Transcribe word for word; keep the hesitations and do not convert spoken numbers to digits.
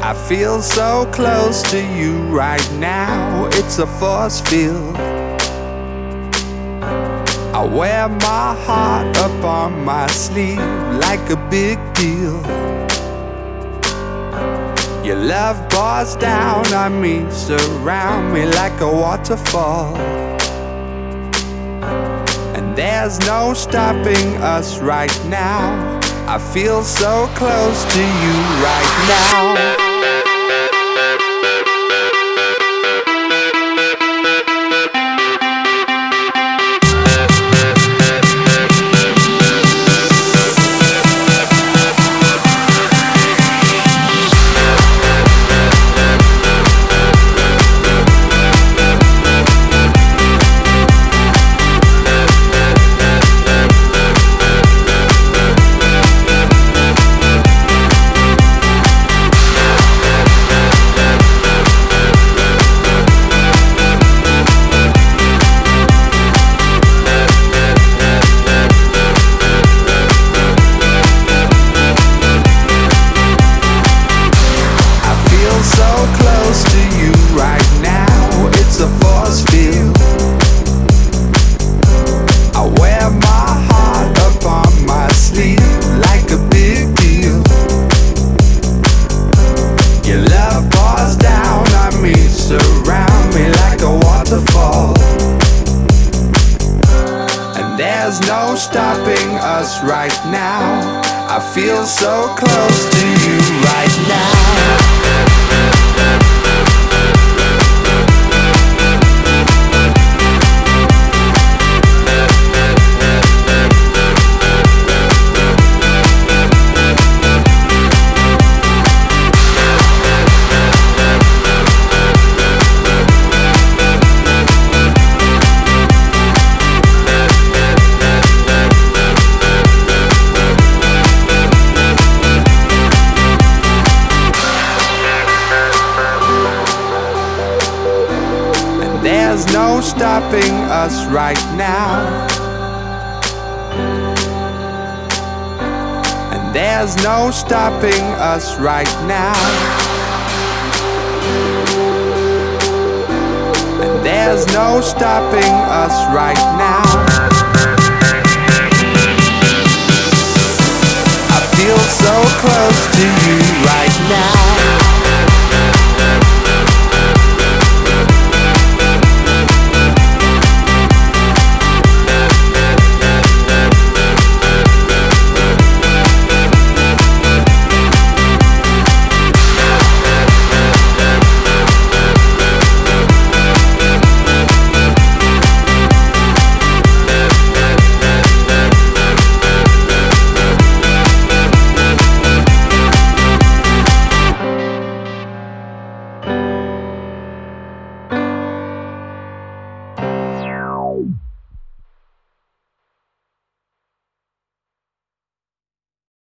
I feel so close to you right now, it's a force field. I wear my heart up on my sleeve like a big deal. Your love pours down on me, surround me like a waterfall. And there's no stopping us right now. I feel so close to you right now. There's no stopping us right now. I feel so close to you right now. There's no stopping us right now. And there's no stopping us right now. And there's no stopping us right now. I feel so close to you